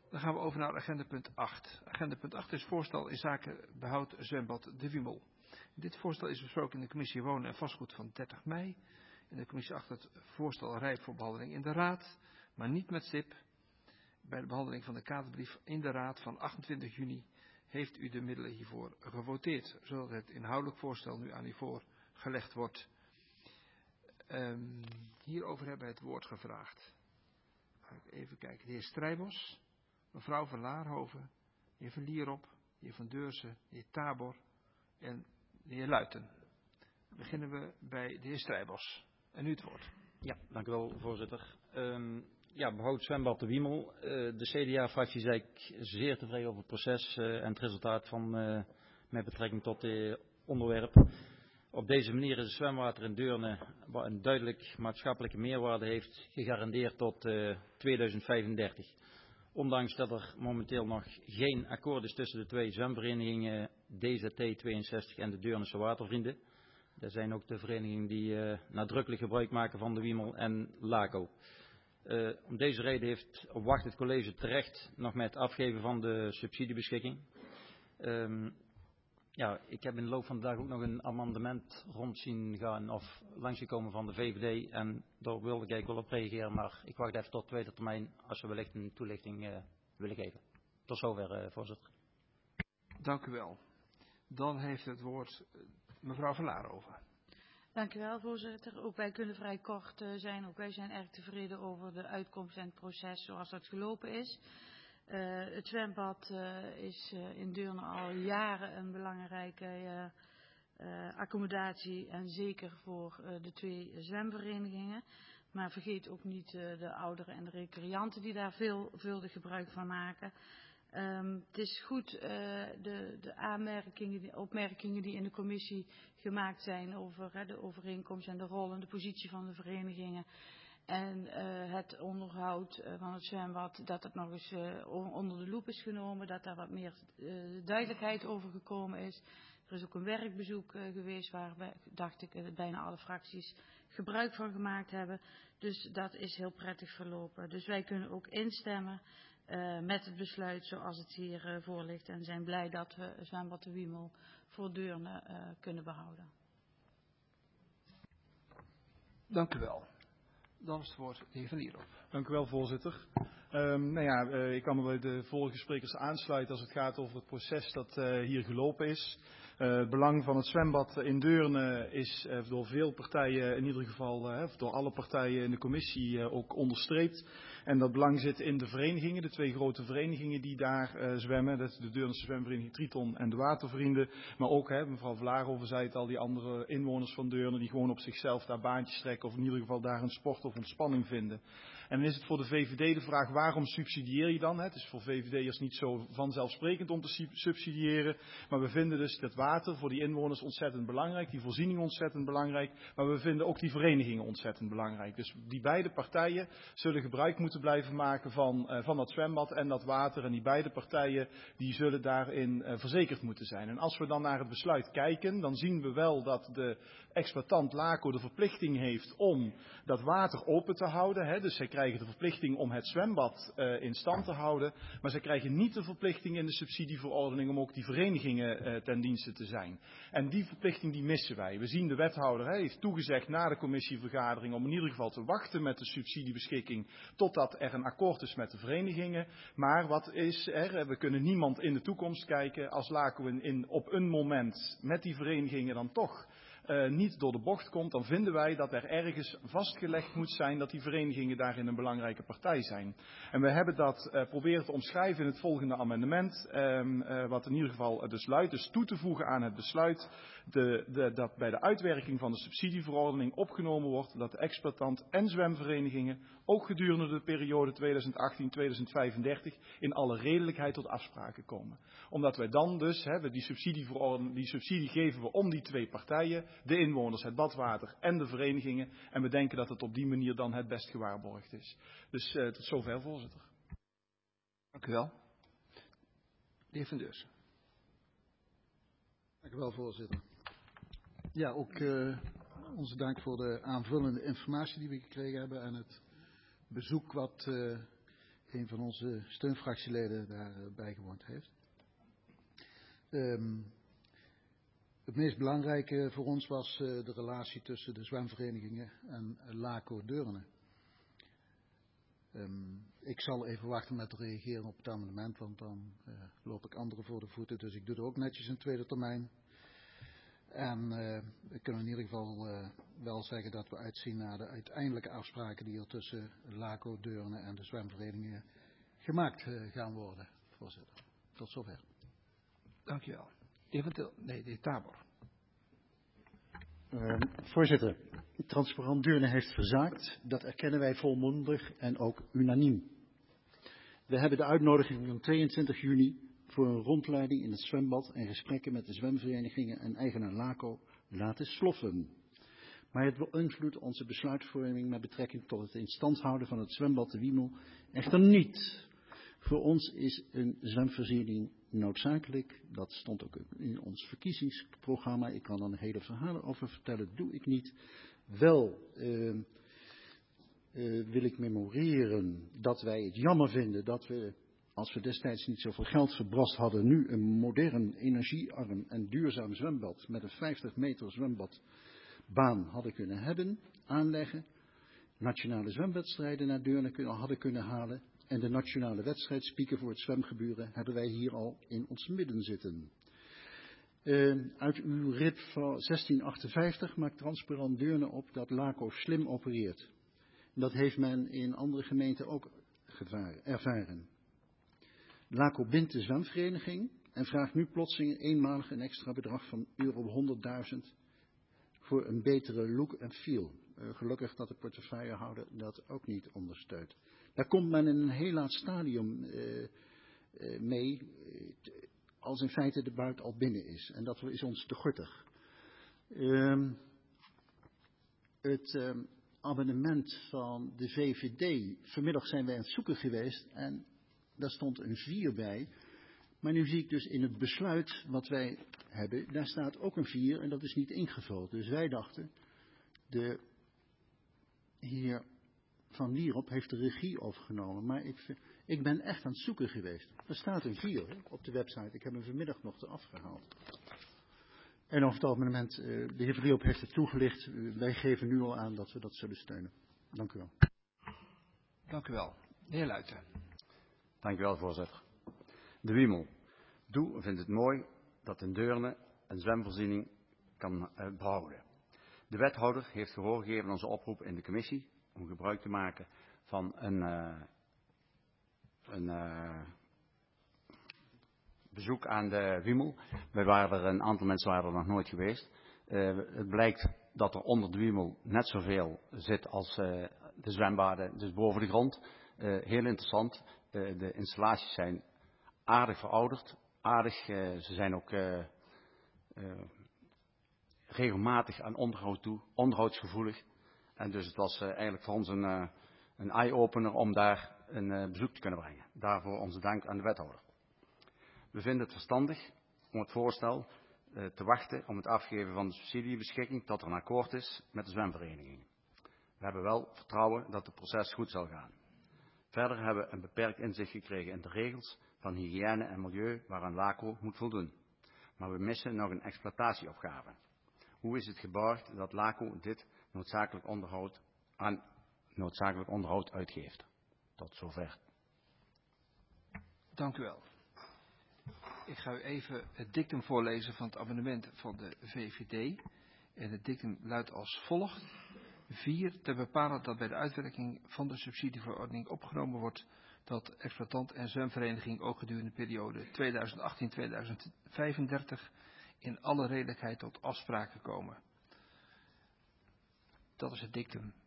Dan gaan we over naar agenda punt 8. Agenda punt 8 is voorstel in zaken behoud zwembad De Wiemel. Dit voorstel is besproken in de commissie Wonen en Vastgoed van 30 mei. En de commissie acht het voorstel rijp voor behandeling in de Raad, maar niet met stip. Bij de behandeling van de kaderbrief in de Raad van 28 juni heeft u de middelen hiervoor gevoteerd, zodat het inhoudelijk voorstel nu aan u voorgelegd wordt. Hierover hebben we het woord gevraagd. Ga ik even kijken. De heer Strijbos, mevrouw van Laarhoven, de heer Van Lierop, de heer Van Deursen, de heer Tabor en de heer Luiten. Beginnen we bij de heer Strijbos. En u het woord. Ja, dank u wel, voorzitter. Behoud zwembad De Wiemel. De CDA-fractie is eigenlijk zeer tevreden over het proces en het resultaat van met betrekking tot dit onderwerp. Op deze manier is het zwemwater in Deurne, wat een duidelijk maatschappelijke meerwaarde heeft, gegarandeerd tot 2035. Ondanks dat er momenteel nog geen akkoord is tussen de twee zwemverenigingen DZT 62 en de Deurnense Watervrienden. Er zijn ook de verenigingen die nadrukkelijk gebruik maken van De Wiemel en LACO. Om deze reden wacht het college terecht nog met het afgeven van de subsidiebeschikking. Ik heb in de loop van de dag ook nog een amendement rond zien gaan of langsgekomen van de VVD. En daar wilde ik eigenlijk wel op reageren, maar ik wacht even tot tweede termijn als we wellicht een toelichting willen geven. Tot zover, voorzitter. Dank u wel. Dan heeft het woord mevrouw Van Laarhoven. Dank u wel, voorzitter. Ook wij kunnen vrij kort zijn. Ook wij zijn erg tevreden over de uitkomst en het proces zoals dat gelopen is. Het zwembad is in Deurne al jaren een belangrijke accommodatie en zeker voor de twee zwemverenigingen. Maar vergeet ook niet de ouderen en de recreanten die daar veelvuldig gebruik van maken. Het is goed de opmerkingen die in de commissie gemaakt zijn over de overeenkomst en de rol en de positie van de verenigingen. En het onderhoud van het zwembad, dat het nog eens onder de loep is genomen, dat daar wat meer duidelijkheid over gekomen is. Er is ook een werkbezoek geweest waar, dacht ik, bijna alle fracties gebruik van gemaakt hebben. Dus dat is heel prettig verlopen. Dus wij kunnen ook instemmen met het besluit zoals het hier voor ligt. En zijn blij dat we zwembad De Wiemel voor Deurne kunnen behouden. Dank u wel. Dan is het woord de heer Van Lierop. Dank u wel, voorzitter. Ik kan me bij de vorige sprekers aansluiten als het gaat over het proces dat hier gelopen is. Het belang van het zwembad in Deurne is door veel partijen, in ieder geval door alle partijen in de commissie ook onderstreept. En dat belang zit in de verenigingen, de twee grote verenigingen die daar zwemmen. Dat is de Deurnense zwemvereniging Triton en de Watervrienden. Maar ook, mevrouw Vlaarhoven zei het al, die andere inwoners van Deurne die gewoon op zichzelf daar baantjes trekken of in ieder geval daar een sport of ontspanning vinden. En dan is het voor de VVD de vraag, waarom subsidieer je dan? Het is voor VVD'ers niet zo vanzelfsprekend om te subsidiëren. Maar we vinden dus dat water voor die inwoners ontzettend belangrijk, die voorziening ontzettend belangrijk. Maar we vinden ook die verenigingen ontzettend belangrijk. Dus die beide partijen zullen gebruik moeten blijven maken van dat zwembad en dat water. En die beide partijen die zullen daarin verzekerd moeten zijn. En als we dan naar het besluit kijken, dan zien we wel dat de exploitant LACO de verplichting heeft om dat water open te houden. Dus zij krijgen de verplichting om het zwembad in stand te houden. Maar zij krijgen niet de verplichting in de subsidieverordening om ook die verenigingen ten dienste te zijn. En die verplichting die missen wij. We zien de wethouder heeft toegezegd na de commissievergadering om in ieder geval te wachten met de subsidiebeschikking totdat er een akkoord is met de verenigingen. Maar wat is er? We kunnen niemand in de toekomst kijken als LACO op een moment met die verenigingen dan toch niet door de bocht komt, dan vinden wij dat er ergens vastgelegd moet zijn dat die verenigingen daarin een belangrijke partij zijn. En we hebben dat proberen te omschrijven in het volgende amendement, wat in ieder geval dus luidt, dus toe te voegen aan het besluit dat bij de uitwerking van de subsidieverordening opgenomen wordt dat de exploitant en zwemverenigingen ook gedurende de periode 2018-2035 in alle redelijkheid tot afspraken komen. Omdat wij dan dus, die subsidie geven we om die twee partijen, de inwoners, het badwater en de verenigingen. En we denken dat het op die manier dan het best gewaarborgd is. Dus tot zover, voorzitter. Dank u wel. De heer Van Deursen. Dank u wel, voorzitter. Ja, ook onze dank voor de aanvullende informatie die we gekregen hebben en het bezoek wat een van onze steunfractieleden daar bijgewoond heeft. Het meest belangrijke voor ons was de relatie tussen de zwemverenigingen en LACO Deurne. Ik zal even wachten met reageren op het amendement, want dan loop ik anderen voor de voeten. Dus ik doe er ook netjes een tweede termijn. En we kunnen in ieder geval wel zeggen dat we uitzien naar de uiteindelijke afspraken die er tussen LACO Deurne en de zwemverenigingen gemaakt gaan worden. Voorzitter, tot zover. Dankjewel. De heer Tabor. Voorzitter, Transparant Deurne heeft verzaakt. Dat erkennen wij volmondig en ook unaniem. We hebben de uitnodiging van 22 juni voor een rondleiding in het zwembad en gesprekken met de zwemverenigingen en eigenaar LACO laten sloffen. Maar het beïnvloedt onze besluitvorming met betrekking tot het in stand houden van het zwembad de Wiemel echter niet. Voor ons is een zwemvoorziening noodzakelijk. Dat stond ook in ons verkiezingsprogramma. Ik kan er hele verhalen over vertellen, dat doe ik niet. Wel wil ik memoreren dat wij het jammer vinden dat we, als we destijds niet zoveel geld verbrast hadden, nu een modern, energiearm en duurzaam zwembad met een 50 meter zwembadbaan hadden kunnen hebben, aanleggen. Nationale zwemwedstrijden naar Deurne hadden kunnen halen. En de nationale wedstrijdspieken voor het zwemgebeuren hebben wij hier al in ons midden zitten. Uit uw RIP van 1658 maakt Transparant Deurne op dat LACO slim opereert. Dat heeft men in andere gemeenten ook ervaren. LACO bindt de zwemvereniging en vraagt nu plotseling eenmalig een extra bedrag van €100.000 voor een betere look en feel. Gelukkig dat de portefeuillehouder dat ook niet ondersteunt. Daar komt men in een heel laat stadium mee, als in feite de buit al binnen is. En dat is ons te gortig. Het abonnement van de VVD. Vanmiddag zijn wij aan het zoeken geweest en daar stond een 4 bij. Maar nu zie ik dus in het besluit wat wij hebben, daar staat ook een 4 en dat is niet ingevuld. Dus wij dachten, de heer Van Lierop heeft de regie overgenomen. Maar ik ben echt aan het zoeken geweest. Er staat een 4 op de website. Ik heb hem vanmiddag nog eraf gehaald. En over het abonnement, de heer Van Lierop heeft het toegelicht. Wij geven nu al aan dat we dat zullen steunen. Dank u wel. Dank u wel. De heer Luijten. Dank u wel, voorzitter. De Wiemel. Doe vindt het mooi dat in Deurne een zwemvoorziening kan behouden. De wethouder heeft gehoor gegeven aan onze oproep in de commissie om gebruik te maken van een bezoek aan de Wiemel. Wij waren er, een aantal mensen waren er nog nooit geweest. Het blijkt dat er onder de Wiemel net zoveel zit als de zwembaden, dus boven de grond. Heel interessant. De installaties zijn aardig verouderd. Ze zijn ook regelmatig aan onderhoud toe, onderhoudsgevoelig. En dus het was eigenlijk voor ons een eye-opener om daar een bezoek te kunnen brengen. Daarvoor onze dank aan de wethouder. We vinden het verstandig om het voorstel te wachten om het afgeven van de subsidiebeschikking tot er een akkoord is met de zwemverenigingen. We hebben wel vertrouwen dat het proces goed zal gaan. Verder hebben we een beperkt inzicht gekregen in de regels van hygiëne en milieu waaraan LACO moet voldoen. Maar we missen nog een exploitatieopgave. Hoe is het geborgd dat LACO dit noodzakelijk onderhoud uitgeeft? Tot zover. Dank u wel. Ik ga u even het dictum voorlezen van het amendement van de VVD. En het dictum luidt als volgt. 4. Te bepalen dat bij de uitwerking van de subsidieverordening opgenomen wordt dat exploitant en zwemvereniging ook gedurende de periode 2018-2035 in alle redelijkheid tot afspraken komen. Dat is het dictum